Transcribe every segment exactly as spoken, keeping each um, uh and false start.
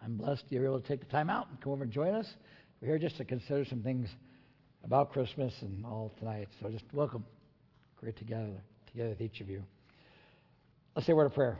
I'm blessed you're able to take the time out and come over and join us. We're here just to consider some things about Christmas and all tonight. So just welcome. Great to gather together with each of you. Let's say a word of prayer.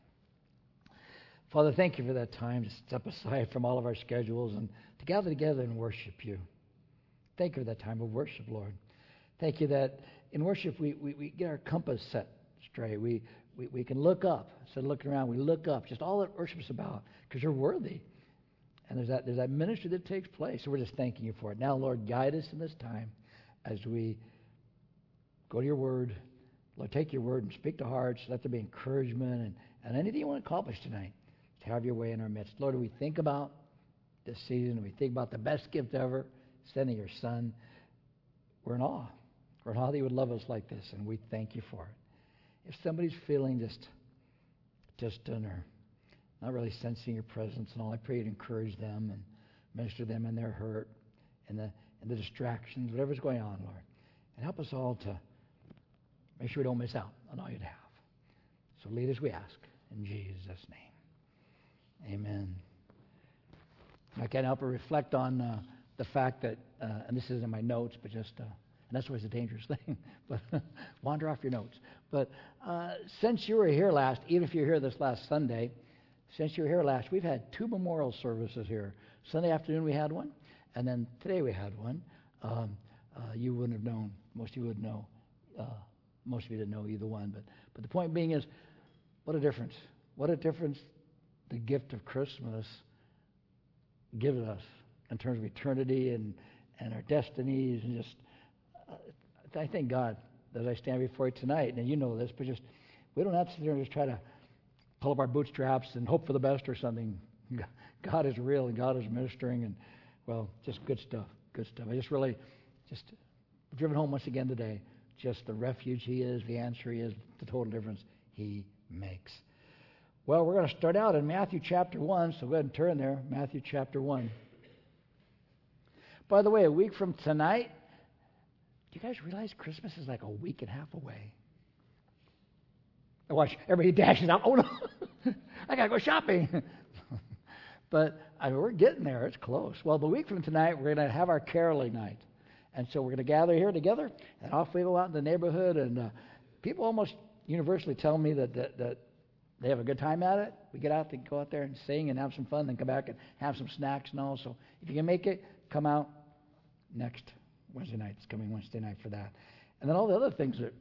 Father, thank you for that time to step aside from all of our schedules and to gather together and worship you. Thank you for that time of worship, Lord. Thank you that in worship we, we, we get our compass set straight. We, we we can look up. Instead of looking around, we look up. Just all that worship is about, because you're worthy. And there's that there's that ministry that takes place. So we're just thanking you for it. Now, Lord, guide us in this time as we go to your word. Lord, take your word and speak to hearts. Let there be encouragement and, and anything you want to accomplish tonight. To have your way in our midst. Lord, we think about this season, we think about the best gift ever, sending your son. We're in awe. We're in awe that you would love us like this, and we thank you for it. If somebody's feeling just distant or not really sensing your presence and all, I pray you'd encourage them and minister them in their hurt and the, and the distractions, whatever's going on, Lord. And help us all to make sure we don't miss out on all you'd have. So lead us, we ask, in Jesus' name. Amen. I can't help but reflect on uh, the fact that, uh, and this isn't in my notes, but just, uh, and that's always a dangerous thing, but wander off your notes. But uh, since you were here last, even if you were here this last Sunday, since you were here last, we've had two memorial services here. Sunday afternoon we had one, and then today we had one. Um, uh, you wouldn't have known, most of you would know, uh, most of you didn't know either one, but, but the point being is, what a difference. What a difference the gift of Christmas gives us in terms of eternity and, and our destinies. And just, uh, I thank God that I stand before you tonight. And you know this, but just, we don't have to sit there and just try to pull up our bootstraps and hope for the best or something. God is real and God is ministering. And, well, just good stuff, good stuff. I just really, just driven home once again today, just the refuge he is, the answer he is, the total difference he makes. Well, we're going to start out in Matthew chapter one, so go ahead and turn there, Matthew chapter one. By the way, a week from tonight, do you guys realize Christmas is like a week and a half away? I watch everybody dashes out. Oh, no, I got to go shopping. But I mean, we're getting there. It's close. Well, the week from tonight, we're going to have our caroling night. And so we're going to gather here together, and off we go out in the neighborhood. And uh, people almost universally tell me that that, that they have a good time at it. We get out to go out there and sing and have some fun, then come back and have some snacks and all. So if you can make it, come out next Wednesday night. It's coming Wednesday night for that. And then all the other things that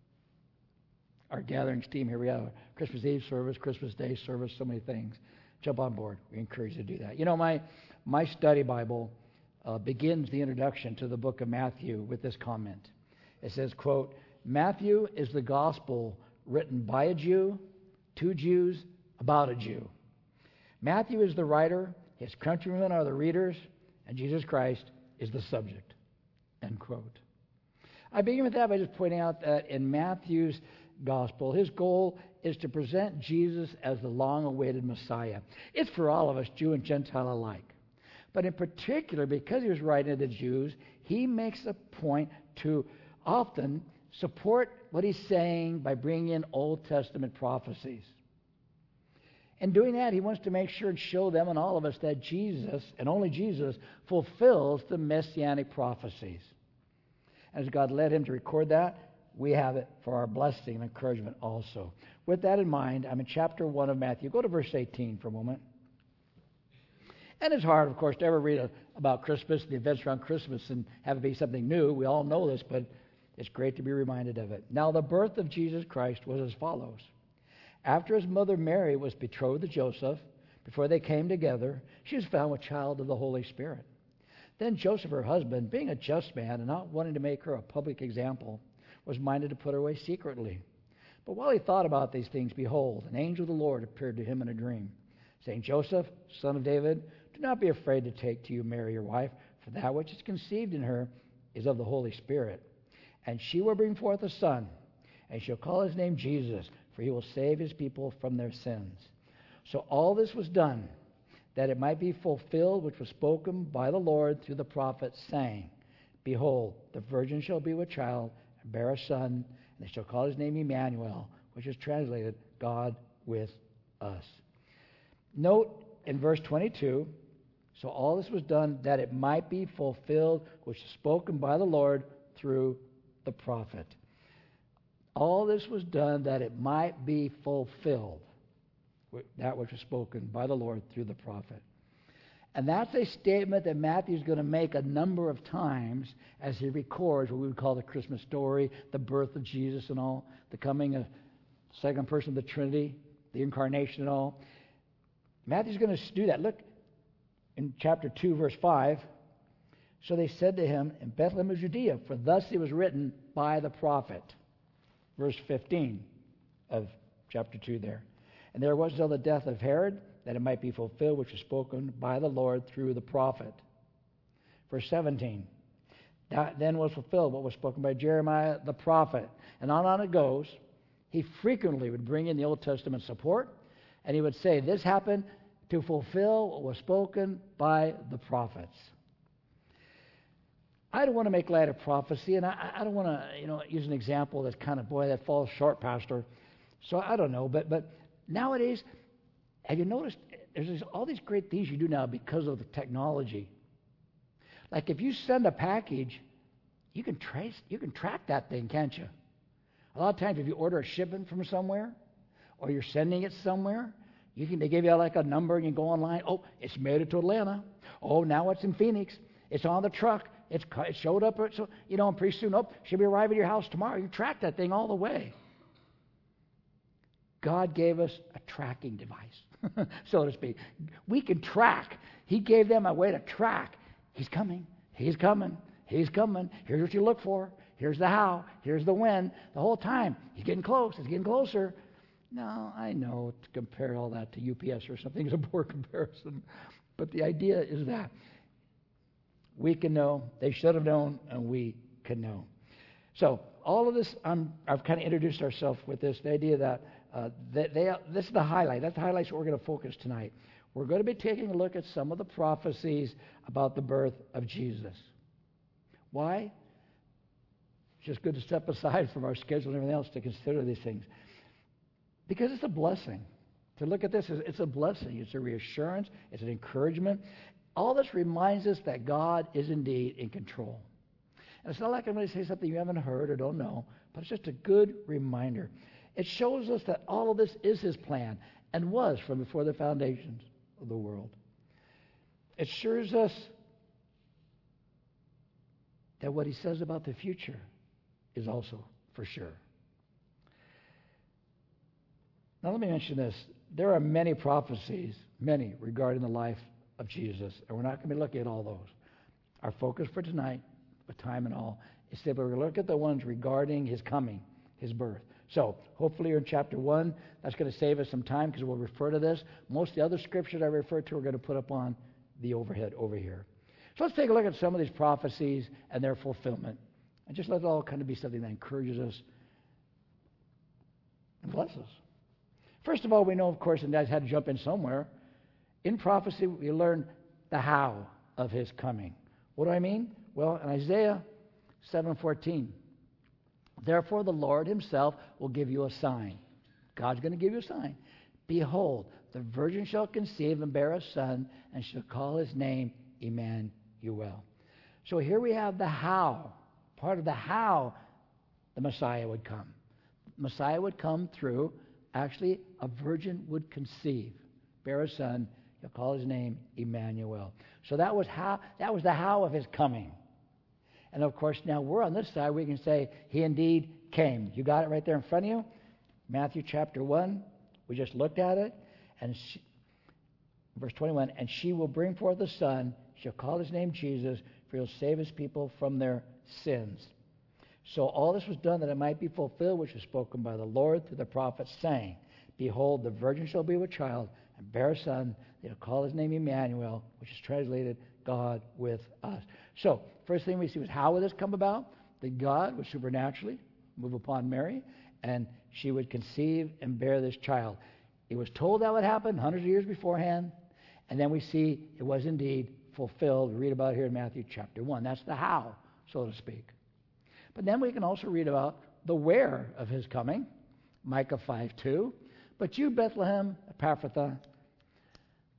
our gatherings team here, we have a Christmas Eve service, Christmas Day service, so many things. Jump on board. We encourage you to do that. You know, my my study Bible uh, begins the introduction to the book of Matthew with this comment. It says, quote, Matthew is the gospel written by a Jew, to Jews, about a Jew. Matthew is the writer, his countrymen are the readers, and Jesus Christ is the subject. End quote. I begin with that by just pointing out that in Matthew's gospel, his goal is to present Jesus as the long-awaited Messiah. It's for all of us, Jew and Gentile alike. But in particular, because he was writing to the Jews, he makes a point to often support what he's saying by bringing in Old Testament prophecies. In doing that, he wants to make sure and show them and all of us that Jesus, and only Jesus, fulfills the messianic prophecies. As God led him to record that, we have it for our blessing and encouragement also. With that in mind, I'm in chapter one of Matthew. Go to verse eighteen for a moment. And it's hard, of course, to ever read a, about Christmas, the events around Christmas, and have it be something new. We all know this, but it's great to be reminded of it. Now, the birth of Jesus Christ was as follows. After his mother Mary was betrothed to Joseph, before they came together, she was found with child of the Holy Spirit. Then Joseph, her husband, being a just man and not wanting to make her a public example, was minded to put her away secretly. But while he thought about these things, behold, an angel of the Lord appeared to him in a dream, saying, Joseph, son of David, do not be afraid to take to you Mary your wife, for that which is conceived in her is of the Holy Spirit. And she will bring forth a son, and shall call his name Jesus, for he will save his people from their sins. So all this was done, that it might be fulfilled which was spoken by the Lord through the prophet, saying, Behold, the virgin shall be with child, and bear a son, and they shall call his name Emmanuel, which is translated, God with us. Note in verse twenty-two, so all this was done that it might be fulfilled, which is spoken by the Lord through the prophet. All this was done that it might be fulfilled, that which was spoken by the Lord through the prophet. And that's a statement that Matthew's going to make a number of times as he records what we would call the Christmas story, the birth of Jesus and all, the coming of the second person of the Trinity, the incarnation and all. Matthew's going to do that. Look in chapter two, verse five. So they said to him, in Bethlehem of Judea, for thus it was written by the prophet. Verse fifteen of chapter two there. And there was till the death of Herod, that it might be fulfilled, which was spoken by the Lord through the prophet. Verse seventeen. That then was fulfilled what was spoken by Jeremiah the prophet. And on and on it goes. He frequently would bring in the Old Testament support, and he would say, this happened to fulfill what was spoken by the prophets. I don't want to make light of prophecy, and I, I don't want to, you know, use an example that's kind of, boy, that falls short, Pastor. So I don't know, but but nowadays, have you noticed there's this, all these great things you do now because of the technology? Like if you send a package, you can trace, you can track that thing, can't you? A lot of times, if you order a shipment from somewhere, or you're sending it somewhere, you can they give you like a number, and you go online. Oh, it's made it to Atlanta. Oh, now it's in Phoenix. It's on the truck. It's it showed up. So you know, and pretty soon, oh, should be arriving at your house tomorrow. You track that thing all the way. God gave us a tracking device, so to speak. We can track. He gave them a way to track. He's coming. He's coming. He's coming. Here's what you look for. Here's the how. Here's the when. The whole time. He's getting close. He's getting closer. No, I know to compare all that to U P S or something is a poor comparison. But the idea is that we can know, they should have known, and we can know. So all of this, I'm, I've kind of introduced ourselves with this, the idea that uh, they, they, this is the highlight. That's the highlights we're going to focus tonight. We're going to be taking a look at some of the prophecies about the birth of Jesus. Why? It's just good to step aside from our schedule and everything else to consider these things. Because it's a blessing. To look at this, it's a blessing. It's a reassurance. It's an encouragement. All this reminds us that God is indeed in control. And it's not like I'm going to say something you haven't heard or don't know, but it's just a good reminder. It shows us that all of this is His plan and was from before the foundations of the world. It assures us that what He says about the future is also for sure. Now let me mention this. There are many prophecies, many, regarding the life of Jesus, and we're not going to be looking at all those. Our focus for tonight, with time and all, is simply we're going to look at the ones regarding His coming, His birth. So, hopefully you're in chapter one. That's going to save us some time because we'll refer to this. Most of the other scriptures I refer to are going to put up on the overhead over here. So let's take a look at some of these prophecies and their fulfillment. And just let it all kind of be something that encourages us and blesses us. First of all, we know, of course, and I had to jump in somewhere, in prophecy we learn the how of His coming. What do I mean? Well, in Isaiah seven fourteen, therefore the Lord Himself will give you a sign. God's going to give you a sign. Behold, the virgin shall conceive and bear a son, and shall call His name Emmanuel. So here we have the how, part of the how the Messiah would come. Messiah would come through, actually, a virgin would conceive, bear a son, he'll call His name Emmanuel. So that was how. That was the how of His coming. And of course, now we're on this side. We can say He indeed came. You got it right there in front of you. Matthew chapter one. We just looked at it, and she, verse twenty-one. And she will bring forth a son. She'll call His name Jesus, for He'll save His people from their sins. So all this was done that it might be fulfilled, which was spoken by the Lord through the prophets, saying, behold, the virgin shall be with child and bear a son. They'll call His name Emmanuel, which is translated God with us. So, first thing we see was how would this come about? That God would supernaturally move upon Mary, and she would conceive and bear this child. It was told that would happen hundreds of years beforehand, and then we see it was indeed fulfilled. We read about it here in Matthew chapter one. That's the how, so to speak. But then we can also read about the where of His coming, Micah five two. But you, Bethlehem Ephrathah,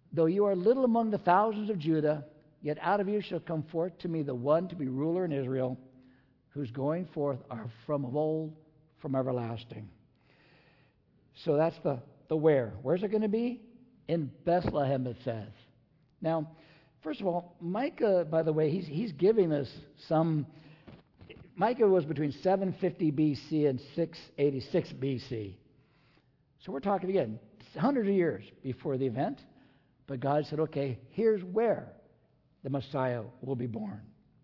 though you are little among the thousands of Judah, yet out of you shall come forth to me the one to be ruler in Israel, whose going forth are from of old, from everlasting. So that's the, the where. Where's it going to be? In Bethlehem, it says. Now, first of all, Micah, by the way, he's, he's giving us some... Micah was between seven fifty B C and six eighty-six B C. So we're talking, again, hundreds of years before the event. But God said, okay, here's where the Messiah will be born.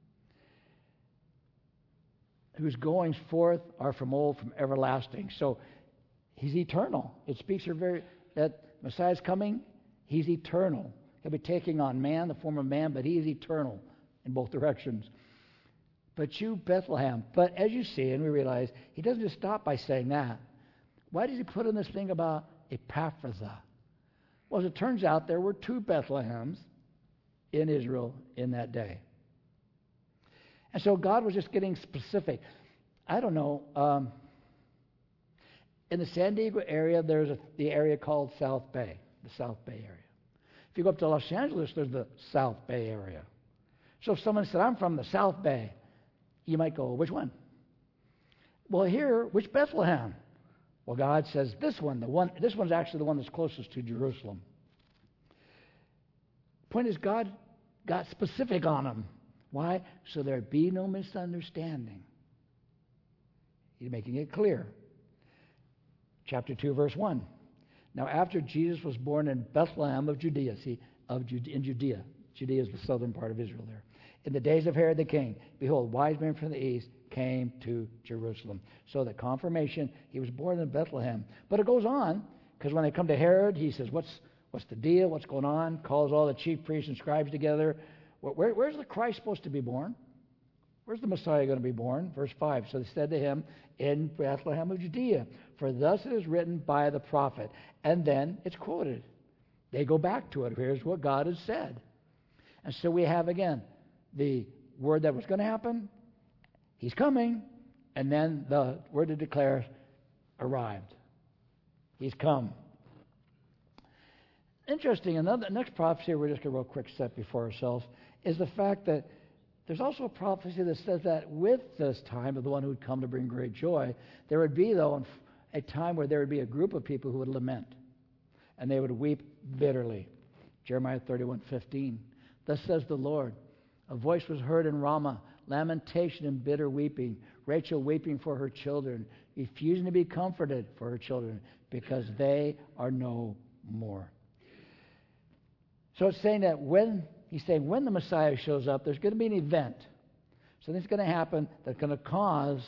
Whose goings forth are from old, from everlasting. So he's eternal. It speaks here very that Messiah's coming. He's eternal. He'll be taking on man, the form of man, but he is eternal in both directions. But you, Bethlehem. But as you see, and we realize, he doesn't just stop by saying that. Why does he put in this thing about Epaphrathah? Well, as it turns out, there were two Bethlehems in Israel in that day. And so God was just getting specific. I don't know. Um, in the San Diego area, there's a, the area called South Bay, the South Bay area. If you go up to Los Angeles, there's the South Bay area. So if someone said, I'm from the South Bay, you might go, which one? Well, here, which Bethlehem? Well, God says this one. The one. This one's actually the one that's closest to Jerusalem. Point is, God got specific on them. Why? So there'd be no misunderstanding. He's making it clear. Chapter two, verse one. Now, after Jesus was born in Bethlehem of Judea, see, of Judea, in Judea. Judea is the southern part of Israel there. In the days of Herod the king, behold, wise men from the east came to Jerusalem. So the confirmation, he was born in Bethlehem. But it goes on, because when they come to Herod, he says, what's what's the deal? What's going on? Calls all the chief priests and scribes together. Where, where's the Christ supposed to be born? Where's the Messiah going to be born? Verse five. So they said to him, in Bethlehem of Judea, for thus it is written by the prophet. And then it's quoted. They go back to it. Here's what God has said. And so we have, again, the word that was going to happen, he's coming, and then the word to declare arrived. He's come. Interesting, another next prophecy, we're just going to real quick step before ourselves, is the fact that there's also a prophecy that says that with this time of the one who would come to bring great joy, there would be, though, a time where there would be a group of people who would lament, and they would weep bitterly. Jeremiah thirty-one fifteen. Thus says the Lord, a voice was heard in Ramah, lamentation and bitter weeping, Rachel weeping for her children, refusing to be comforted for her children, because they are no more. So it's saying that when, he's saying when the Messiah shows up, there's going to be an event. Something's going to happen that's going to cause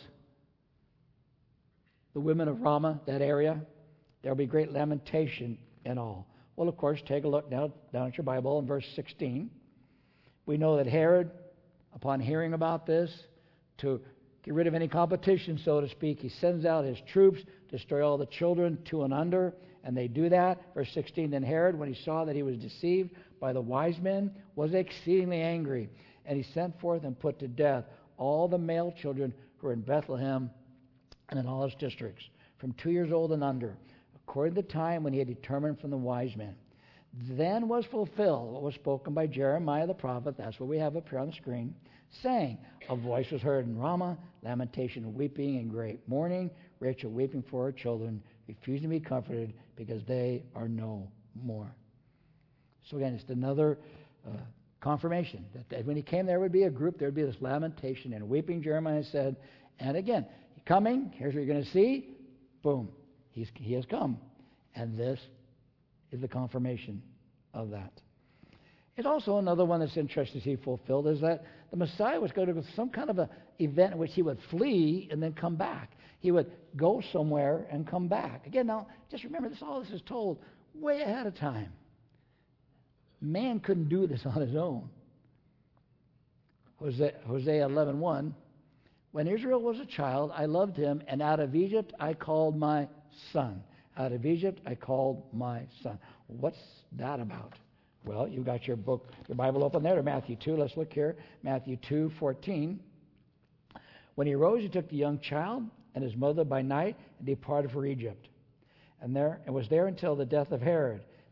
the women of Ramah, that area, there will be great lamentation and all. Well, of course, take a look now down at your Bible in verse sixteen. We know that Herod, upon hearing about this, to get rid of any competition, so to speak, he sends out his troops to destroy all the children two and under, and they do that. Verse sixteen, then Herod, when he saw that he was deceived by the wise men, was exceedingly angry, and he sent forth and put to death all the male children who were in Bethlehem and in all its districts, from two years old and under, according to the time when he had determined from the wise men. Then was fulfilled what was spoken by Jeremiah the prophet, that's what we have up here on the screen, saying, a voice was heard in Ramah, lamentation and weeping and great mourning, Rachel weeping for her children, refusing to be comforted because they are no more. So again, it's another uh, confirmation that, that when he came, there would be a group, there would be this lamentation and weeping, Jeremiah said. And again, coming, here's what you're going to see. Boom, he's, he has come. And this is the confirmation of that. It's also another one that's interesting to see fulfilled is that the Messiah was going to go to some kind of an event in which he would flee and then come back. He would go somewhere and come back. Again, now, just remember this, all this is told way ahead of time. Man couldn't do this on his own. Hosea, Hosea eleven one, when Israel was a child, I loved him, and out of Egypt I called my son. Out of Egypt I called my son. What's that about? Well, you've got your book, your Bible open there to Matthew two. Let's look here. Matthew two fourteen. When he arose, he took the young child and his mother by night and departed for Egypt. And there and was there until the death of Herod.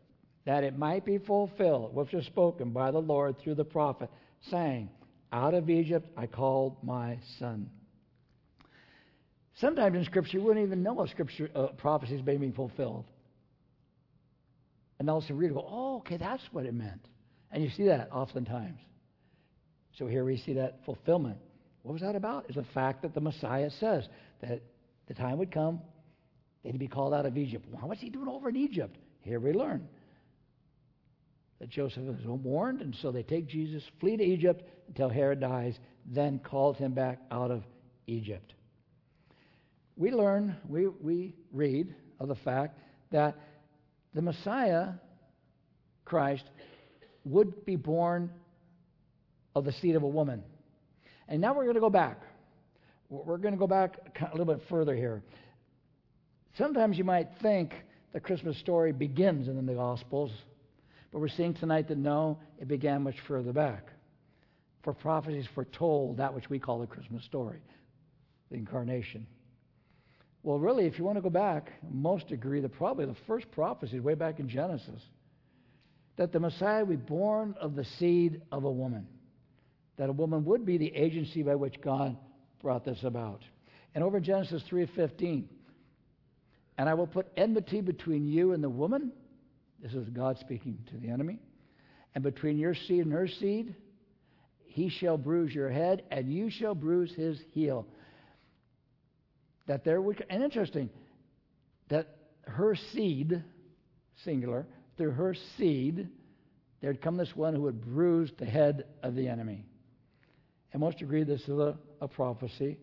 that it might be fulfilled, which was spoken by the Lord through the prophet, saying, out of Egypt I called my son. Sometimes in Scripture, we wouldn't even know a Scripture uh, prophecy is being fulfilled. And all of a sudden, read it, go, oh, okay, that's what it meant. And you see that oftentimes. So here we see that fulfillment. What was that about? It's the fact that the Messiah says that the time would come, they'd be called out of Egypt. Well, what's he doing over in Egypt? Here we learn that Joseph was warned, and so they take Jesus, flee to Egypt until Herod dies, then called him back out of Egypt. We learn, we, we read of the fact that the Messiah, Christ, would be born of the seed of a woman. And now we're going to go back. We're going to go back a little bit further here. Sometimes you might think the Christmas story begins in the Gospels, but we're seeing tonight that no, it began much further back. For prophecies foretold that which we call the Christmas story, the incarnation. Well, really, if you want to go back, most agree that probably the first prophecy is way back in Genesis, that the Messiah would be born of the seed of a woman, that a woman would be the agency by which God brought this about. And over in Genesis three fifteen, and I will put enmity between you and the woman, this is God speaking to the enemy, and between your seed and her seed, he shall bruise your head, and you shall bruise his heel. That there would, and interesting, that her seed, singular, through her seed, there'd come this one who would bruise the head of the enemy. And most agree this is a, a prophecy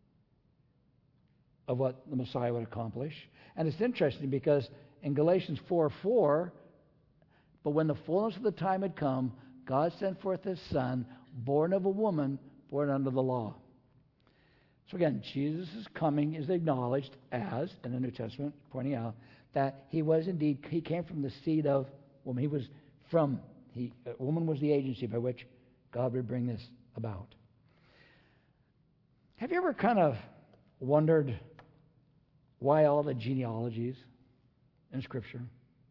of what the Messiah would accomplish. And it's interesting because in Galatians four four, but when the fullness of the time had come, God sent forth his Son, born of a woman, born under the law. So again, Jesus' coming is acknowledged as, in the New Testament, pointing out that he was indeed, he came from the seed of woman. He was from, he, a woman was the agency by which God would bring this about. Have you ever kind of wondered why all the genealogies in Scripture?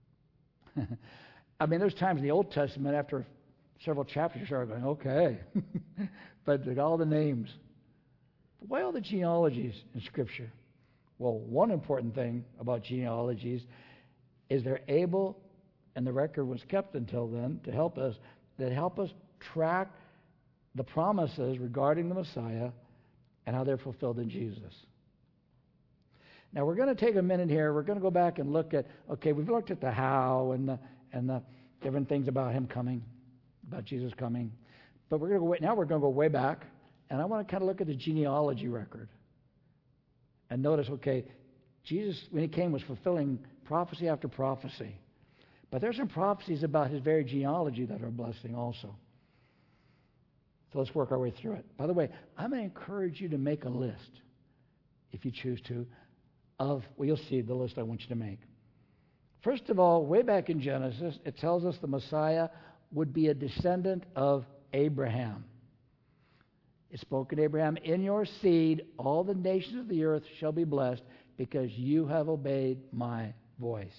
I mean, there's times in the Old Testament after several chapters you start going, okay, but all the names. But why all the genealogies in Scripture? Well, one important thing about genealogies is they're able, and the record was kept until then, to help us, that help us track the promises regarding the Messiah and how they're fulfilled in Jesus. Now, we're going to take a minute here. We're going to go back and look at, okay, we've looked at the how and the, and the different things about him coming, about Jesus coming. But we're going to go, now we're going to go way back, and I want to kind of look at the genealogy record. And notice, okay, Jesus, when he came, was fulfilling prophecy after prophecy. But there's some prophecies about his very genealogy that are a blessing also. So let's work our way through it. By the way, I'm going to encourage you to make a list, if you choose to, of, well, you'll see the list I want you to make. First of all, way back in Genesis, it tells us the Messiah would be a descendant of Abraham. It spoke to Abraham, in your seed all the nations of the earth shall be blessed because you have obeyed my voice.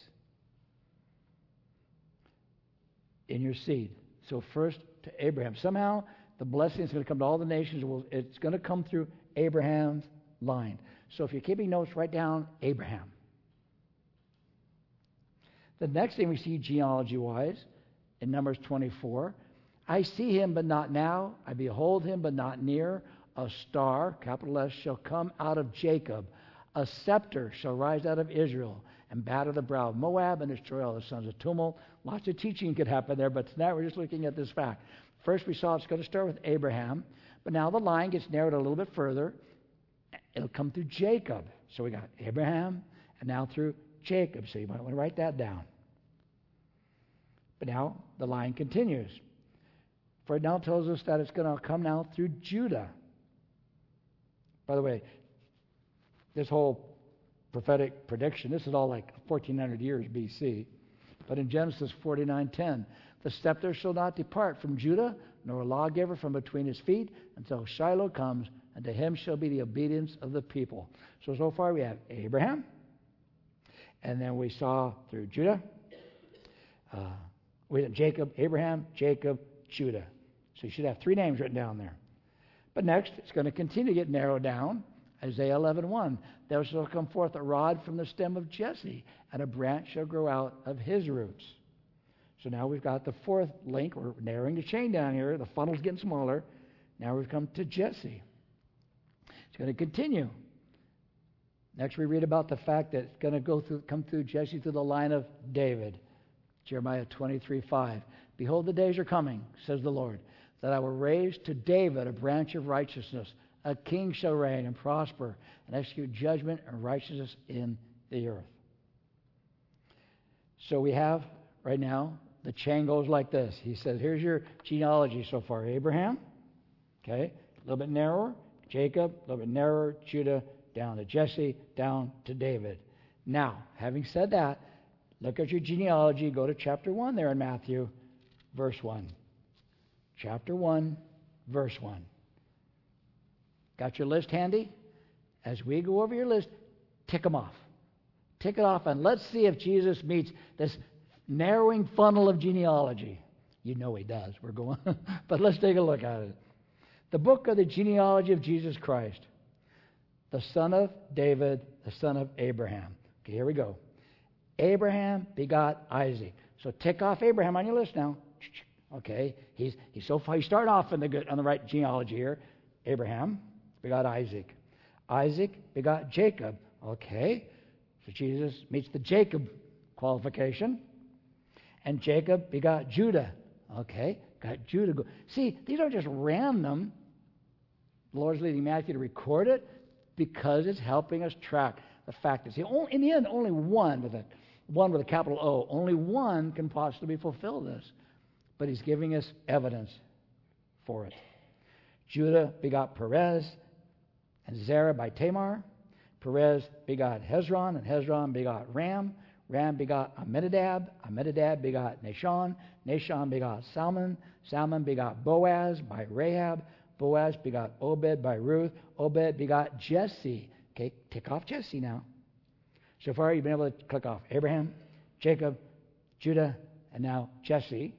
In your seed. So first to Abraham. Somehow the blessing is going to come to all the nations. It's going to come through Abraham's line. So if you're keeping notes, write down Abraham. The next thing we see genealogy-wise in Numbers twenty-four, I see him, but not now. I behold him, but not near. A star, capital S, shall come out of Jacob. A scepter shall rise out of Israel and batter the brow of Moab and destroy all the sons of tumult. Lots of teaching could happen there, but tonight we're just looking at this fact. First we saw it's going to start with Abraham, but now the line gets narrowed a little bit further. It'll come through Jacob. So we got Abraham, and now through Jacob. So you might want to write that down. But now the line continues. For it now tells us that it's going to come now through Judah. By the way, this whole prophetic prediction, this is all like fourteen hundred years B C. But in Genesis forty-nine ten, the scepter shall not depart from Judah, nor a lawgiver from between his feet, until Shiloh comes, and to him shall be the obedience of the people. So, so far we have Abraham, and then we saw through Judah, Uh, we had Jacob, Abraham, Jacob, Judah. So you should have three names written down there. But next, it's going to continue to get narrowed down. Isaiah eleven one. There shall come forth a rod from the stem of Jesse, and a branch shall grow out of his roots. So now we've got the fourth link. We're narrowing the chain down here. The funnel's getting smaller. Now we've come to Jesse. It's going to continue. Next, we read about the fact that it's going to go through, come through Jesse through the line of David. Jeremiah twenty-three five. Behold, the days are coming, says the Lord, that I will raise to David a branch of righteousness. A king shall reign and prosper and execute judgment and righteousness in the earth. So we have right now, the chain goes like this. He says, here's your genealogy so far. Abraham, okay, a little bit narrower. Jacob, a little bit narrower. Judah, down to Jesse, down to David. Now, having said that, look at your genealogy. Go to chapter one there in Matthew, verse one. Chapter one, verse one. Got your list handy? As we go over your list, tick them off. Tick it off, and let's see if Jesus meets this narrowing funnel of genealogy. You know he does. We're going, but let's take a look at it. The book of the genealogy of Jesus Christ, the son of David, the son of Abraham. Okay, here we go. Abraham begot Isaac. So tick off Abraham on your list now. Okay, he's he's so far. You start off in the good on the right genealogy here. Abraham begot Isaac. Isaac begot Jacob. Okay, so Jesus meets the Jacob qualification. And Jacob begot Judah. Okay, got Judah. See, these aren't just random. The Lord's leading Matthew to record it because it's helping us track the fact that, see, only, in the end, only one with a one with a capital O, only one can possibly fulfill this. But he's giving us evidence for it. Judah begot Perez and Zerah by Tamar. Perez begot Hezron, and Hezron begot Ram. Ram begot Amminadab. Amminadab begot Nahshon. Nahshon begot Salmon. Salmon begot Boaz by Rahab. Boaz begot Obed by Ruth. Obed begot Jesse. Okay, tick off Jesse now. So far you've been able to click off Abraham, Jacob, Judah, and now Jesse.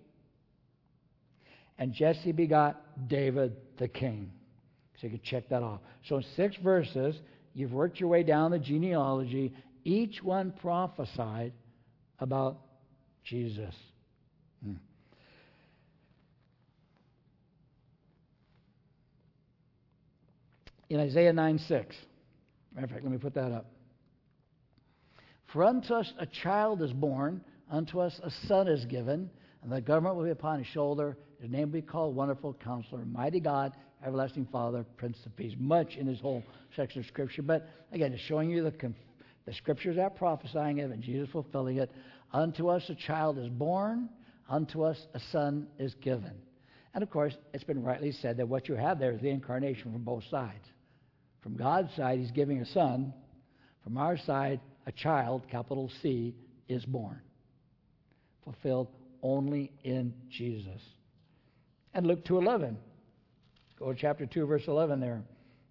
And Jesse begot David the king. So you can check that off. So in six verses, you've worked your way down the genealogy. Each one prophesied about Jesus. Hmm. In Isaiah nine six, matter of fact, let me put that up. For unto us a child is born, unto us a son is given, and the government will be upon his shoulder. His name will be called Wonderful Counselor, Mighty God, Everlasting Father, Prince of Peace. Much in this whole section of Scripture, but again, it's showing you the conf- the Scriptures are prophesying it and Jesus fulfilling it. Unto us a child is born, unto us a son is given. And of course, it's been rightly said that what you have there is the incarnation from both sides. From God's side, he's giving a son. From our side, a child, capital C, is born. Fulfilled only in Jesus. And Luke two eleven. Go to chapter two, verse eleven there.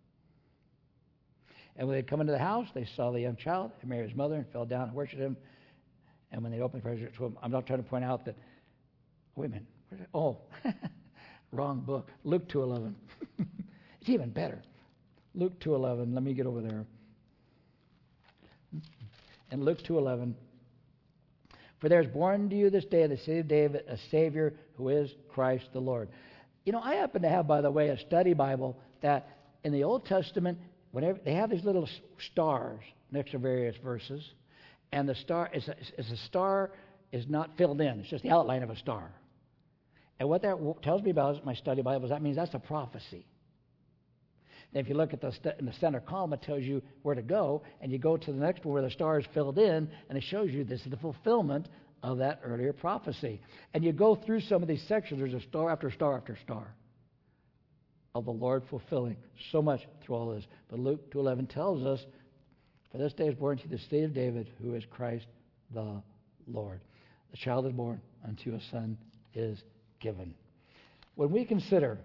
And when they come into the house, they saw the young child and Mary his mother and fell down and worshipped him. And when they opened the treasure to him, I'm not trying to point out that, wait a minute, oh, wrong book. Luke two eleven. It's even better. Luke two eleven, let me get over there. In Luke two eleven, for there is born to you this day in the city of David a Savior who is Christ the Lord. You know, I happen to have, by the way, a study Bible that in the Old Testament, whenever they have these little stars next to various verses, and the star is a, is a star is not filled in; it's just the outline of a star. And what that tells me about is my study Bible is that means that's a prophecy. And if you look at the st- in the center column, it tells you where to go, and you go to the next one where the star is filled in, and it shows you this is the fulfillment of that earlier prophecy. And you go through some of these sections. There's a star after star after star of the Lord fulfilling so much through all this. But Luke two eleven tells us, for this day is born to you the seed of David, who is Christ the Lord. The child is born, unto a son is given. When we consider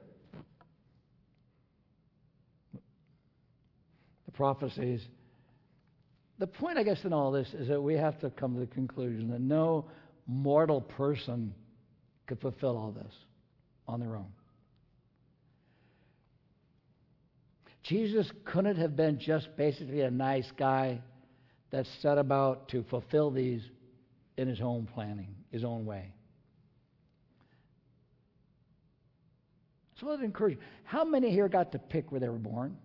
the prophecies, the point, I guess, in all this is that we have to come to the conclusion that no, mortal person could fulfill all this on their own. Jesus couldn't have been just basically a nice guy that set about to fulfill these in his own planning, his own way. So I'd encourage you. How many here got to pick where they were born?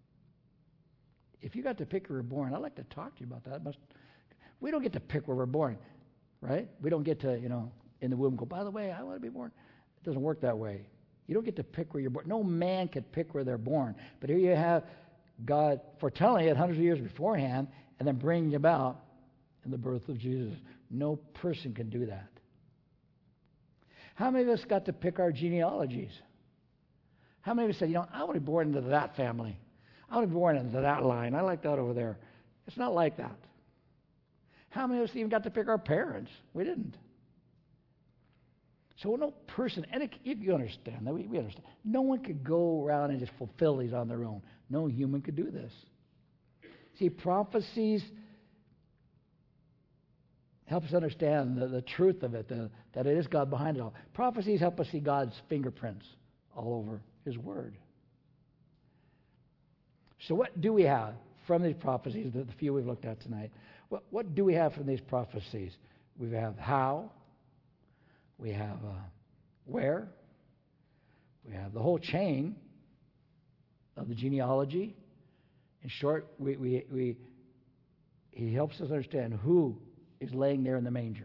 If you got to pick where you were born, I'd like to talk to you about that. Must, we don't get to pick where we're born, right? We don't get to, you know, in the womb go, by the way, I want to be born. It doesn't work that way. You don't get to pick where you're born. No man can pick where they're born. But here you have God foretelling it hundreds of years beforehand and then bringing about in the birth of Jesus. No person can do that. How many of us got to pick our genealogies? How many of us said, you know, I want to be born into that family. I want to be born into that line. I like that over there. It's not like that. How many of us even got to pick our parents? We didn't. So no person, and it, you understand that, we, we understand. No one could go around and just fulfill these on their own. No human could do this. See, prophecies help us understand the, the truth of it, the, that it is God behind it all. Prophecies help us see God's fingerprints all over His Word. So what do we have from these prophecies, the, the few we've looked at tonight? What, what do we have from these prophecies? We have how. We have uh, where. We have the whole chain of the genealogy. In short, we, we, we, he helps us understand who is laying there in the manger.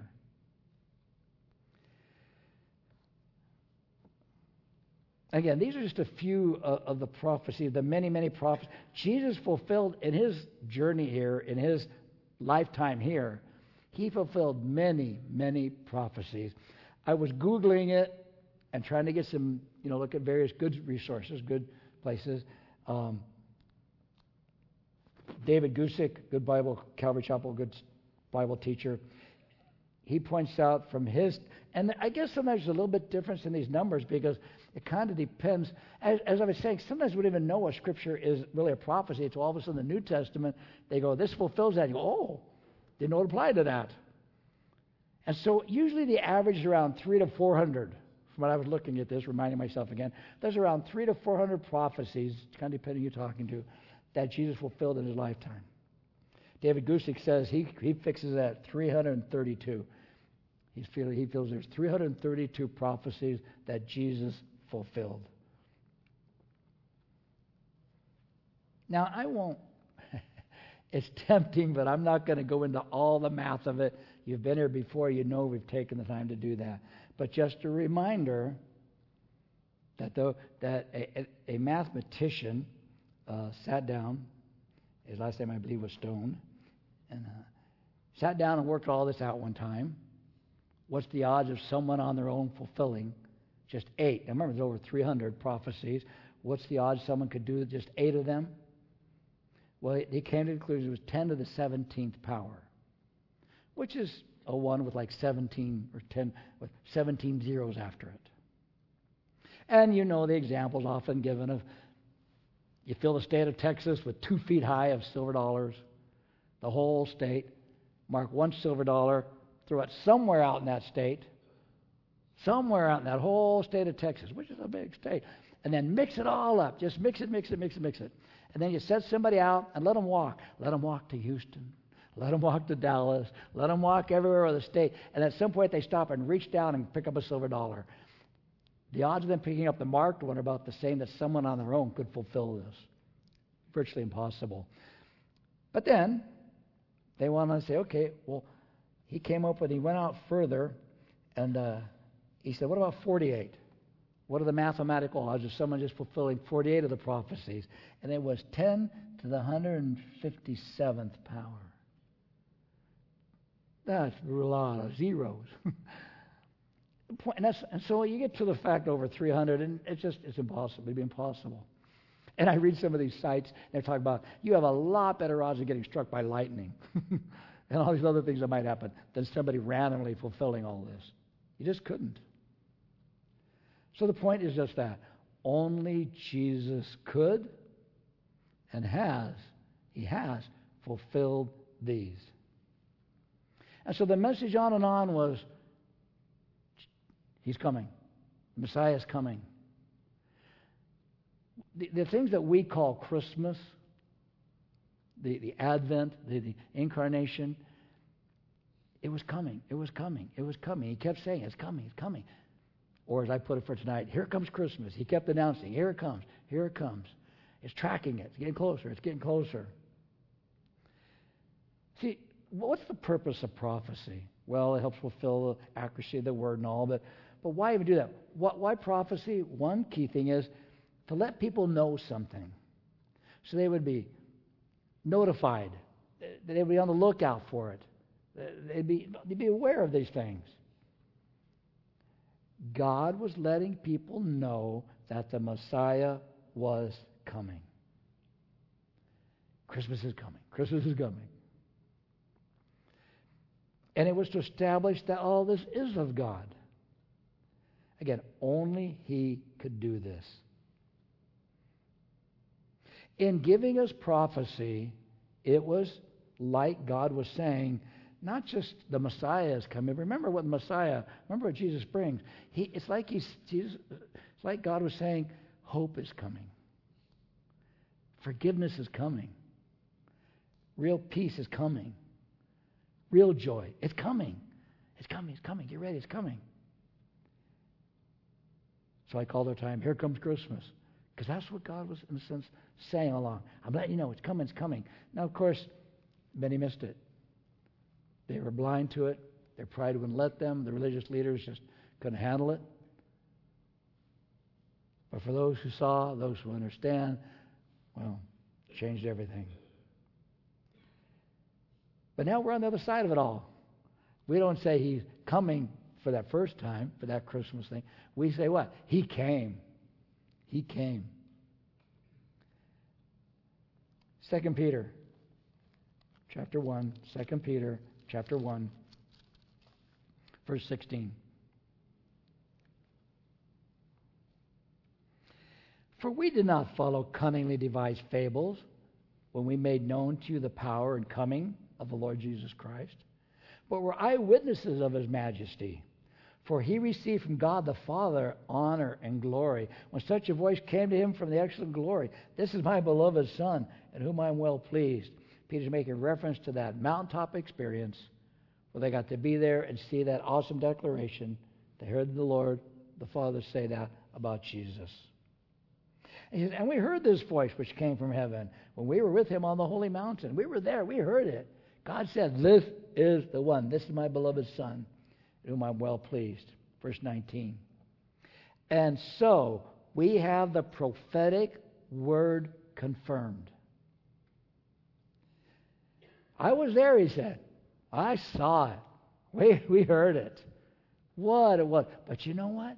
Again, these are just a few uh, of the prophecies, the many, many prophecies. Jesus fulfilled in his journey here, in his lifetime here, he fulfilled many, many prophecies. I was Googling it and trying to get some, you know, look at various good resources, good places. Um, David Gusick, good Bible, Calvary Chapel, good Bible teacher. He points out from his, and I guess sometimes there's a little bit difference in these numbers because it kind of depends. As, as I was saying, sometimes we don't even know what Scripture is really a prophecy. It's all of a sudden the New Testament, they go, this fulfills that. And you go, oh, didn't know it applied to that. And so usually the average is around three to four hundred. From what I was looking at this, reminding myself again, there's around three to four hundred prophecies, kind of depending who you're talking to, that Jesus fulfilled in his lifetime. David Gusick says he he fixes that at three hundred thirty-two. He's feel, he feels there's three hundred thirty-two prophecies that Jesus fulfilled. Now I won't. It's tempting, but I'm not going to go into all the math of it. You've been here before. You know we've taken the time to do that. But just a reminder that though that a, a mathematician uh, sat down. His last name I believe was Stone, and uh, sat down and worked all this out one time. What's the odds of someone on their own fulfilling just eight? Now remember, there's over three hundred prophecies. What's the odds someone could do just eight of them? Well, he came to the conclusion it was ten to the seventeenth power, which is a one with like seventeen or ten, with seventeen zeros after it. And you know the examples often given of you fill the state of Texas with two feet high of silver dollars, the whole state, mark one silver dollar, throw it somewhere out in that state, somewhere out in that whole state of Texas, which is a big state, and then mix it all up. Just mix it, mix it, mix it, mix it. And then you set somebody out and let them walk. Let them walk to Houston. Let them walk to Dallas. Let them walk everywhere in the state. And at some point they stop and reach down and pick up a silver dollar. The odds of them picking up the marked one are about the same that someone on their own could fulfill this. Virtually impossible. But then they want to say, okay, well, he came up with, he went out further, and uh, he said, what about forty-eight? What are the mathematical odds of someone just fulfilling forty-eight of the prophecies? And it was ten to the one hundred fifty-seventh power. That's a lot of zeros. and, that's, and so you get to the fact over three hundred, and it's just it's impossible. It'd be impossible. And I read some of these sites, and they're talking about you have a lot better odds of getting struck by lightning and all these other things that might happen than somebody randomly fulfilling all this. You just couldn't. So the point is just that. Only Jesus could and has, he has fulfilled these. And so the message on and on was, He's coming. The Messiah is coming. The, the things that we call Christmas, the, the Advent, the, the Incarnation, it was coming. It was coming. It was coming. He kept saying, it's coming. It's coming. Or as I put it for tonight, here comes Christmas. He kept announcing, here it comes. Here it comes. It's tracking it. It's getting closer. It's getting closer. See, what's the purpose of prophecy? Well, it helps fulfill the accuracy of the word and all, but but why even do that? What, why prophecy? One key thing is to let people know something, so they would be notified. They would be on the lookout for it. They'd be they'd be aware of these things. God was letting people know that the Messiah was coming. Christmas is coming. Christmas is coming. And it was to establish that all this is of God. Again, only He could do this. In giving us prophecy, it was like God was saying, not just the Messiah is coming. Remember what the Messiah, remember what Jesus brings. He, it's like he's, Jesus, it's like God was saying, hope is coming. Forgiveness is coming. Real peace is coming. Real joy. It's coming. It's coming. It's coming. Get ready. It's coming. So I call their time, here comes Christmas. Because that's what God was, in a sense, saying along. I'm letting you know, it's coming, it's coming. Now, of course, many missed it. They were blind to it. Their pride wouldn't let them. The religious leaders just couldn't handle it. But for those who saw, those who understand, well, it changed everything. But now we're on the other side of it all. We don't say He's coming for that first time, for that Christmas thing. We say what? He came. He came. Second Peter, chapter one. Second Peter, chapter one, verse sixteen. For we did not follow cunningly devised fables when we made known to you the power and coming of the Lord Jesus Christ, but were eyewitnesses of His majesty. For He received from God the Father honor and glory, when such a voice came to Him from the excellent glory, this is my beloved Son, in whom I am well pleased. Peter's making reference to that mountaintop experience where they got to be there and see that awesome declaration. They heard the Lord, the Father, say that about Jesus. And, he said, and we heard this voice which came from heaven when we were with Him on the holy mountain. We were there. We heard it. God said, this is the one. This is my beloved Son, in whom I'm well pleased. Verse nineteen. And so we have the prophetic word confirmed. I was there, he said. I saw it. We, we heard it. What it was. But you know what?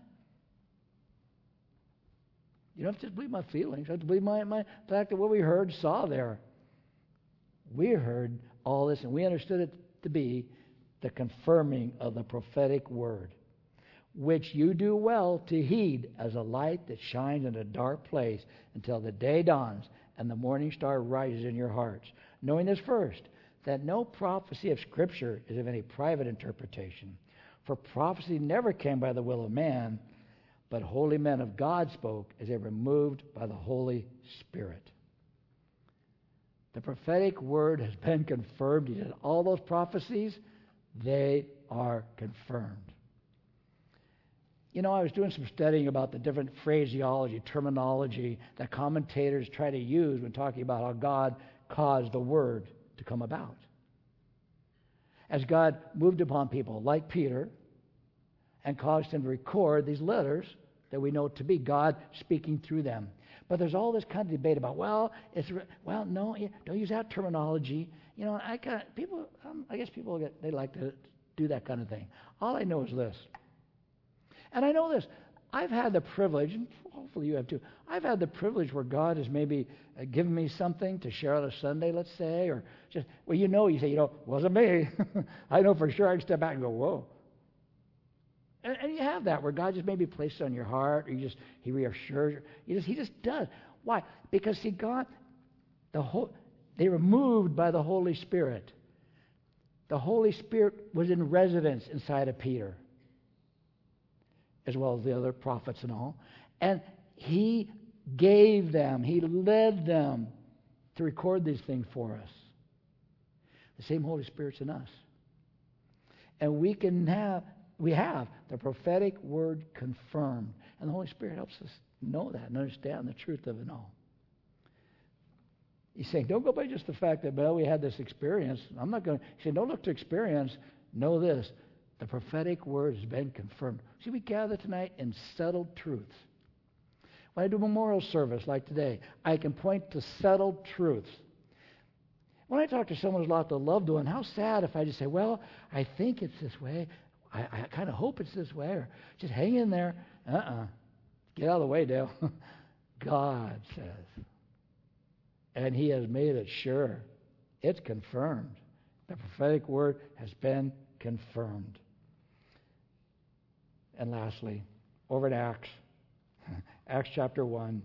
You don't have to believe my feelings. You have to believe my, my the fact that what we heard, saw there. We heard all this, and we understood it to be the confirming of the prophetic word, which you do well to heed as a light that shines in a dark place until the day dawns and the morning star rises in your hearts. Knowing this first, that no prophecy of Scripture is of any private interpretation. For prophecy never came by the will of man, but holy men of God spoke as they were moved by the Holy Spirit. The prophetic word has been confirmed. He said, all those prophecies, they are confirmed. You know, I was doing some studying about the different phraseology, terminology that commentators try to use when talking about how God caused the word to come about. As God moved upon people like Peter and caused him to record these letters that we know to be God speaking through them. But there's all this kind of debate about, well, it's well, no, don't use that terminology. You know, I kind of, people, um, I guess people get, they like to do that kind of thing. All I know is this, and I know this. I've had the privilege, and hopefully you have too. I've had the privilege where God has maybe uh, given me something to share on a Sunday, let's say, or just well, you know, you say, you know, it wasn't me. I know for sure. I can step back and go, whoa. And, and you have that where God just maybe places it on your heart, or you just He reassures you. He just He just does. Why? Because see, God, the whole they were moved by the Holy Spirit. The Holy Spirit was in residence inside of Peter. as well as the other prophets and all. And he gave them, he led them to record these things for us. The same Holy Spirit's in us. And we can have, we have the prophetic word confirmed. And the Holy Spirit helps us know that and understand the truth of it all. He's saying, don't go by just the fact that, well, we had this experience. I'm not going to, he said, don't look to experience. Know this. The prophetic word has been confirmed. See, we gather tonight in settled truths. When I do memorial service like today, I can point to settled truths. When I talk to someone who's lost a loved one, how sad if I just say, well, I think it's this way. I, I kind of hope it's this way. Or just hang in there. Uh-uh. Get out of the way, Dale. God says. And he has made it sure. It's confirmed. The prophetic word has been confirmed. And lastly, over to Acts. Acts chapter one.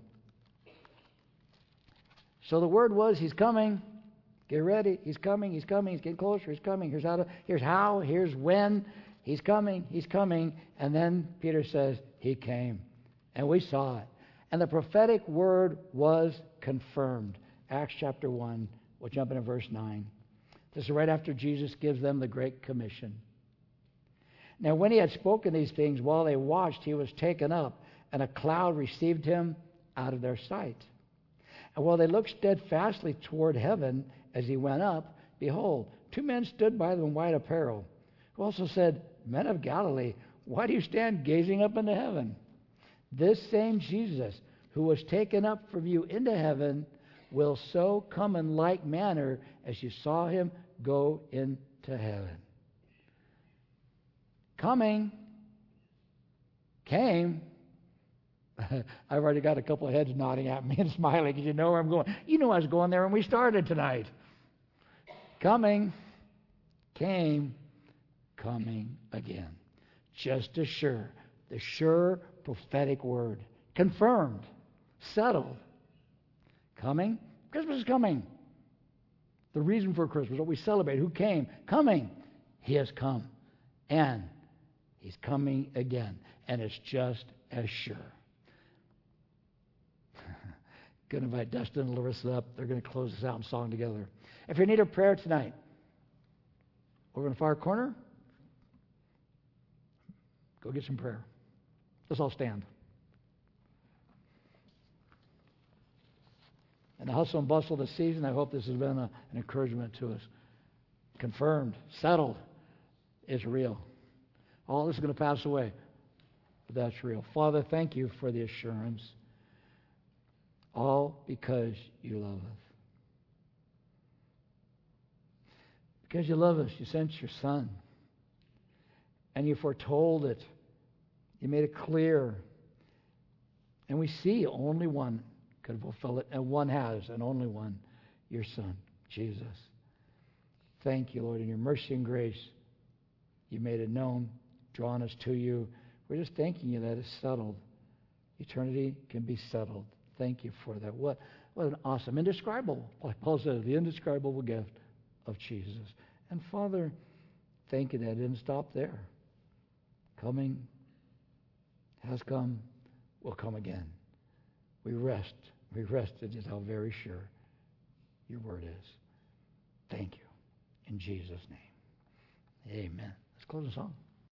So the word was, he's coming. Get ready. He's coming. He's coming. He's getting closer. He's coming. Here's how. To, here's how. Here's when. He's coming. He's coming. And then Peter says, he came. And we saw it. And the prophetic word was confirmed. Acts chapter one. We'll jump into verse nine. This is right after Jesus gives them the Great Commission. Now when he had spoken these things, while they watched, he was taken up, and a cloud received him out of their sight. And while they looked steadfastly toward heaven as he went up, behold, two men stood by them in white apparel, who also said, Men of Galilee, why do you stand gazing up into heaven? This same Jesus, who was taken up from you into heaven, will so come in like manner as you saw him go into heaven. Coming, came. I've already got a couple of heads nodding at me and smiling because you know where I'm going. You knew I was going there when we started tonight. Coming, came, coming again. Just as sure. The sure prophetic word. Confirmed. Settled. Coming. Christmas is coming. The reason for Christmas, what we celebrate. Who came? Coming. He has come. And he's coming again. And it's just as sure. Going to invite Dustin and Larissa up. They're going to close this out in song together. If you need a prayer tonight, over in the far corner, go get some prayer. Let's all stand. In the hustle and bustle of the season, I hope this has been a, an encouragement to us. Confirmed, settled, it's real. All this is going to pass away, but that's real. Father, thank you for the assurance. All because you love us. Because you love us, you sent your Son. And you foretold it. You made it clear. And we see only one could fulfill it, and one has, and only one, your Son, Jesus. Thank you, Lord, in your mercy and grace. You made it known, drawn us to you. We're just thanking you that it's settled. Eternity can be settled. Thank you for that. What, what an awesome, indescribable, like Paul says, the indescribable gift of Jesus. And Father, thank you that it didn't stop there. Coming, has come, will come again. We rest. We rest in just how very sure your word is. Thank you. In Jesus' name. Amen. Let's close the song.